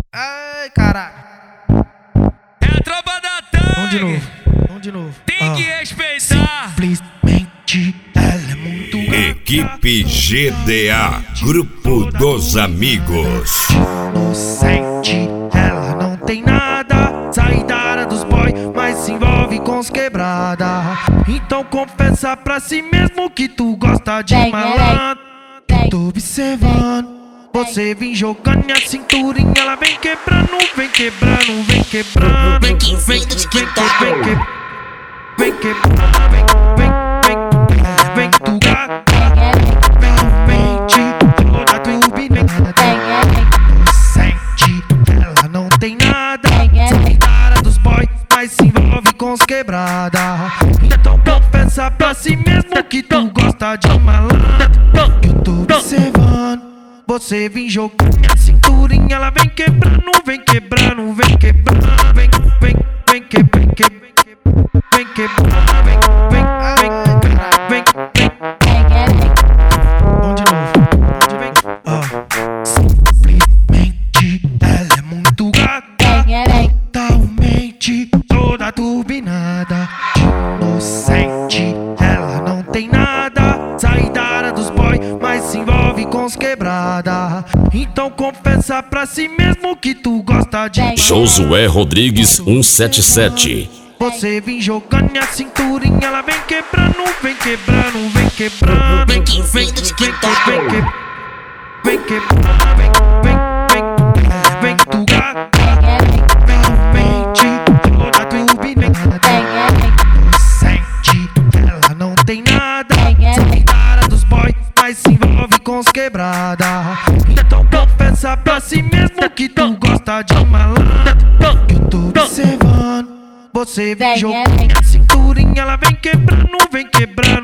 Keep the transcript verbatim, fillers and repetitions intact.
Ai, caralho. É a tropa da Tangue. Vamos de novo, vamos de novo. Tem Ah. que respeitar. Simplesmente ela é muito gata. Equipe G D A, Grupo dos Amigos. Inocente, ela não tem nada. Sai da área dos boy, mas se envolve com os quebrada. Então confessa pra si mesmo que tu gosta de Vem, malandro. vem. Tô observando. Você vem jogando minha cinturinha, ela vem quebrando, vem quebrando, vem quebrando. Vem que vem do TikTok, vem que vem quebrando, vem, vem, vem, vem tu gata, vem tu mente, toda turbinada. Sente, ela não tem nada. Sai da área dos boy, mas se envolve com os quebrada. Então confessa pra si mesmo que tu gosta de malandro. Que eu tô observando. Você vem jogando minha cinturinha, ela vem quebrando, vem quebrando, vem quebrando, vem, vem, vem que, vem que, vem quebrando, vem, vem, vem, vem, vem. Vamos de novo, vem, ó. Simplesmente ela é muito gata, totalmente toda turbinada, inocente, ela não tem nada. Sai da área dos boy, mas se envolve com os quebrada. Então confessa pra si mesmo que tu gosta de Josué Rodrigues cento e setenta e sete. Você vem jogando minha cinturinha, ela vem quebrando, vem quebrando, vem quebrando. Vem que vem do TikTok, vem que vem quebrando, vem, vem, vem, vem tu gata, vem tu mente, toda turbinada. Sente, ela não tem nada. Sai da área dos boy, mas se envolve com os quebrada. Então confessa pra si mesmo que tu gosta de malandro. Que eu tô observando. Você vem jogando minha cinturinha, ela vem quebrando, vem quebrando.